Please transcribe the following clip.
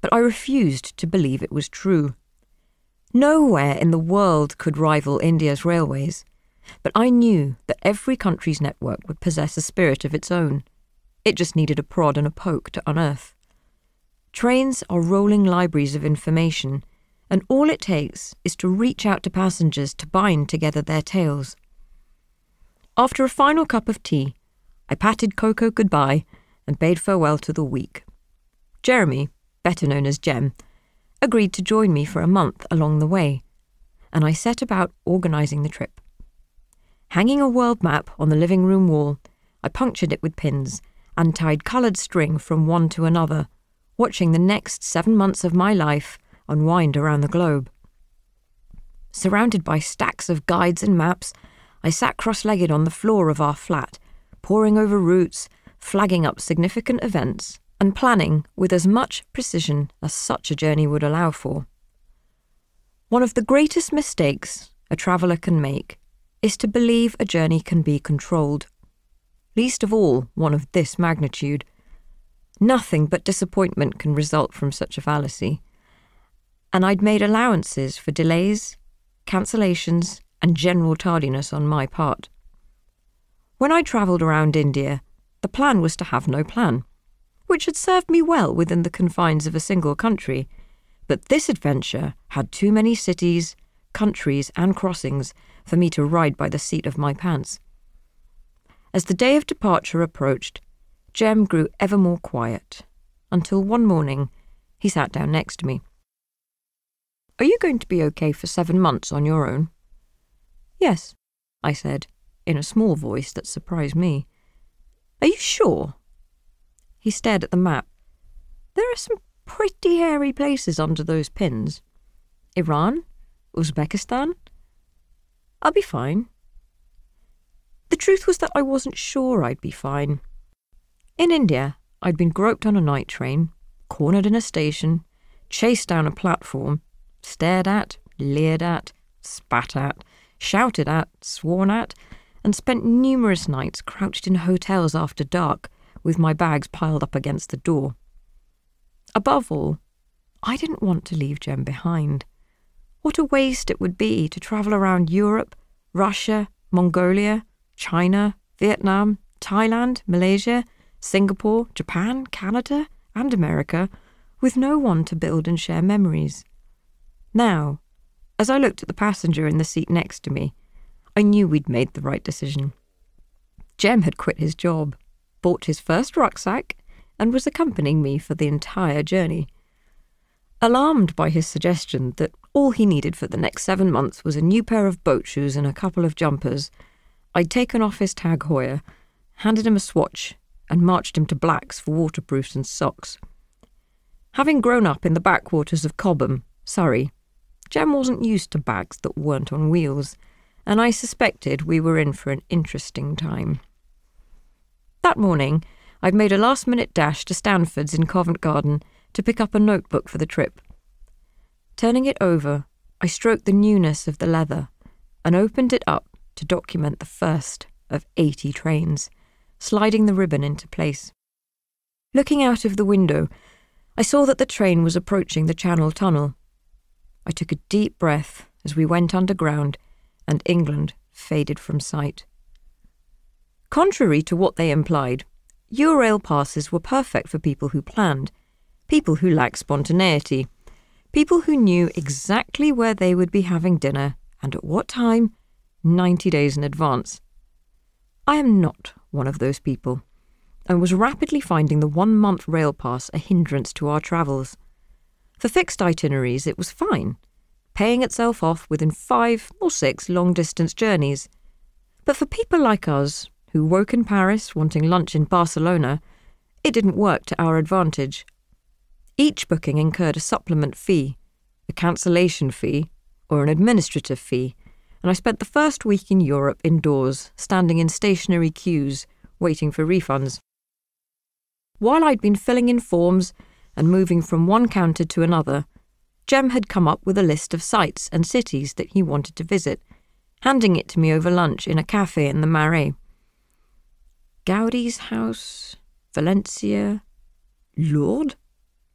but I refused to believe it was true. Nowhere in the world could rival India's railways, but I knew that every country's network would possess a spirit of its own. It just needed a prod and a poke to unearth. Trains are rolling libraries of information, and all it takes is to reach out to passengers to bind together their tales. After a final cup of tea, I patted Coco goodbye and bade farewell to the week. Jeremy, better known as Jem, agreed to join me for a month along the way, and I set about organising the trip. Hanging a world map on the living room wall, I punctured it with pins and tied coloured string from one to another, watching the next 7 months of my life unwind around the globe. Surrounded by stacks of guides and maps, I sat cross-legged on the floor of our flat, poring over routes, flagging up significant events, and planning with as much precision as such a journey would allow for. One of the greatest mistakes a traveller can make is to believe a journey can be controlled. Least of all one of this magnitude. Nothing but disappointment can result from such a fallacy. And I'd made allowances for delays, cancellations, and general tardiness on my part. When I travelled around India, the plan was to have no plan, which had served me well within the confines of a single country, but this adventure had too many cities, countries, and crossings for me to ride by the seat of my pants. As the day of departure approached, Jem grew ever more quiet, until one morning he sat down next to me. "Are you going to be okay for 7 months on your own?" "Yes," I said, in a small voice that surprised me. "Are you sure?" He stared at the map. "There are some pretty hairy places under those pins. Iran? Uzbekistan? I'll be fine." The truth was that I wasn't sure I'd be fine. In India, I'd been groped on a night train, cornered in a station, chased down a platform, stared at, leered at, spat at, shouted at, sworn at, and spent numerous nights crouched in hotels after dark with my bags piled up against the door. Above all, I didn't want to leave Jem behind. What a waste it would be to travel around Europe, Russia, Mongolia, China, Vietnam, Thailand, Malaysia, Singapore, Japan, Canada, and America, with no one to build and share memories. Now, as I looked at the passenger in the seat next to me, I knew we'd made the right decision. Jem had quit his job, bought his first rucksack, and was accompanying me for the entire journey. Alarmed by his suggestion that all he needed for the next 7 months was a new pair of boat shoes and a couple of jumpers, I'd taken off his Tag Heuer, handed him a swatch, and marched him to Black's for waterproofs and socks. Having grown up in the backwaters of Cobham, Surrey, Jem wasn't used to bags that weren't on wheels, and I suspected we were in for an interesting time. That morning, I'd made a last-minute dash to Stanford's in Covent Garden to pick up a notebook for the trip. Turning it over, I stroked the newness of the leather and opened it up to document the first of 80 trains, sliding the ribbon into place. Looking out of the window, I saw that the train was approaching the Channel Tunnel. I took a deep breath as we went underground and England faded from sight. Contrary to what they implied, Eurail passes were perfect for people who planned, people who lacked spontaneity, people who knew exactly where they would be having dinner and at what time, 90 days in advance. I am not one of those people, and was rapidly finding the 1-month rail pass a hindrance to our travels. For fixed itineraries, it was fine, paying itself off within 5 or 6 long-distance journeys. But for people like us, who woke in Paris wanting lunch in Barcelona, it didn't work to our advantage. Each booking incurred a supplement fee, a cancellation fee, or an administrative fee, and I spent the first week in Europe indoors, standing in stationary queues, waiting for refunds. While I'd been filling in forms and moving from one counter to another, Jem had come up with a list of sites and cities that he wanted to visit, handing it to me over lunch in a cafe in the Marais. Gaudi's house, Valencia, Lourdes?